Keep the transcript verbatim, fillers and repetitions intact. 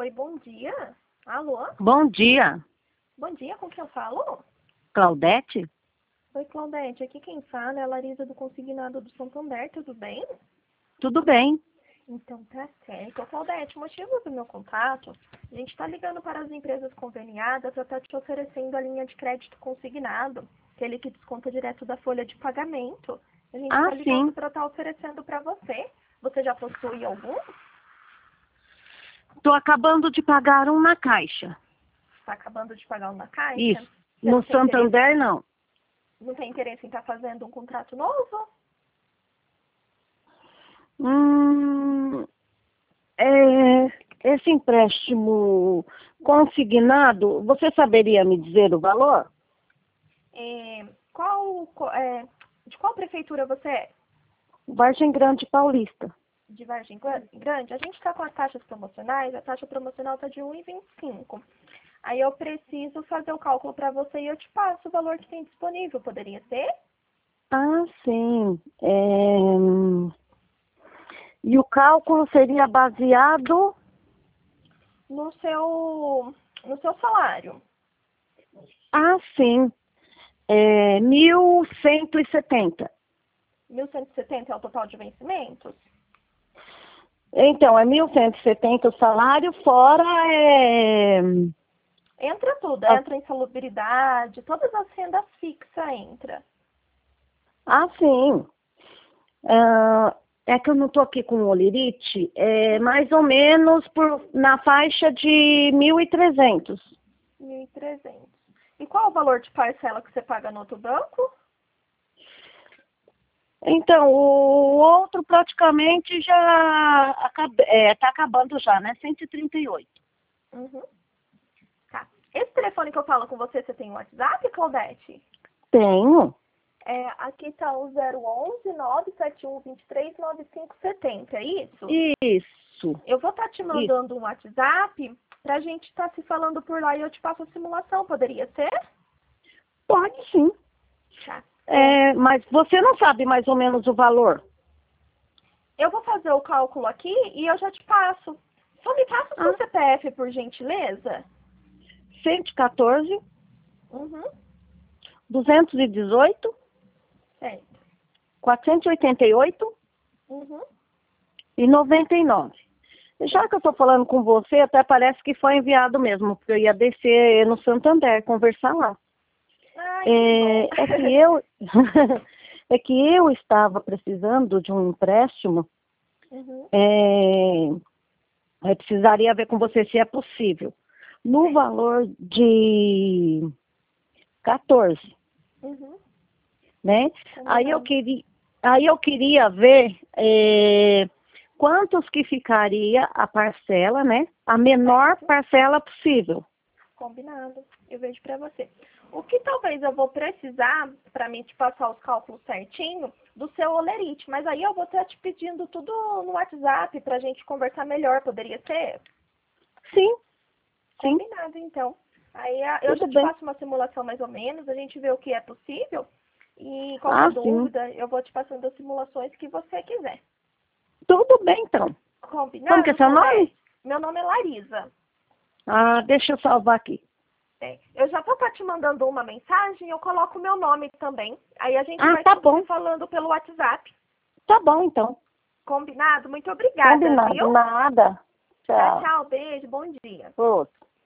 Oi, bom dia. Alô? Bom dia, Bom dia, com quem eu falo? Claudete? Oi, Claudete. Aqui quem fala é a Larisa do Consignado do Santander, tudo bem? Tudo bem? Então tá certo. Ô, Claudete, o motivo do meu contato, a gente está ligando para as empresas conveniadas para estar te oferecendo a linha de crédito consignado, aquele que desconta direto da folha de pagamento. A gente Ah, está ligando sim. para estar oferecendo para você. Você já possui algum? Estou acabando de pagar um na Caixa. Está acabando de pagar uma caixa? Isso. Você não No tem interesse, Santander, não. não tem interesse em estar fazendo um contrato novo? Hum, é, esse empréstimo consignado, você saberia me dizer o valor? É, qual, co- é, de qual prefeitura você é? Vargem Grande Paulista. De Vargem Gra- Grande? A gente está com as taxas promocionais, a taxa promocional está de um e vinte e cinco. Aí eu preciso fazer o cálculo para você e eu te passo o valor que tem disponível, poderia ser? Ah, sim. É, e o cálculo seria baseado... No seu, no seu salário. Ah, sim. É, mil cento e setenta. mil cento e setenta é o total de vencimentos? Então, é mil cento e setenta o salário, fora é... Entra tudo, Ah, entra insalubridade, todas as rendas fixas entra. ah, sim. Ah, é que eu não estou aqui com o olerite, é mais ou menos por, na faixa de mil e trezentos. mil e trezentos. E qual o valor de parcela que você paga no outro banco? Então, o outro praticamente já está acabando já, né? cento e trinta e oito. Uhum. Tá. Esse telefone que eu falo com você, você tem um WhatsApp, Claudete? Tenho. É, aqui tá o zero onze, nove sete um, dois três, nove cinco sete zero, é isso? Isso. Eu vou estar te Isso. mandando um WhatsApp pra gente estar se falando por lá e eu te passo a simulação, poderia ser? Pode sim. Tá. É, É, mas você não sabe mais ou menos o valor? eu vou fazer o cálculo aqui e eu já te passo. Só me passa o Ah, seu C P F, por gentileza. cento e quatorze, Uhum. duzentos e dezoito, Certo. quatrocentos e oitenta e oito Uhum. e noventa e nove. Já que eu estou falando com você, até parece que foi enviado mesmo, porque eu ia descer no Santander, conversar lá. Ai, que bom. É, é que eu é que eu estava precisando de um empréstimo, Uhum. é, eu precisaria ver com você se é possível. No Certo. valor de quatorze, Uhum. né? Aí eu Combinado. queria, aí eu queria ver é, quantos que ficaria a parcela, né? A menor Certo. parcela possível. Combinado. Eu vejo pra você. O que talvez eu vou precisar, pra mim te passar os cálculos certinho, do seu olerite. Mas aí eu vou estar te pedindo tudo no WhatsApp pra gente conversar melhor. Poderia ser? Sim, sim, Combinado, então. Aí a- eu tudo já te bem. passo uma simulação mais ou menos, a gente vê o que é possível. E qualquer Ah, sim. dúvida, eu vou te passando as simulações que você quiser. Tudo bem, então. Como que é Combinado, seu nome? Claudete? Meu nome é Larisa. Ah, deixa eu salvar aqui. É, eu já vou estar te mandando uma mensagem, eu coloco o meu nome também. Aí a gente Ah, vai tá se bom. falando pelo WhatsApp. Tá bom, então. Combinado? Muito obrigada, viu? Combinado. Nada. Tchau, Tchau. tchau. Beijo. Bom dia. Outro.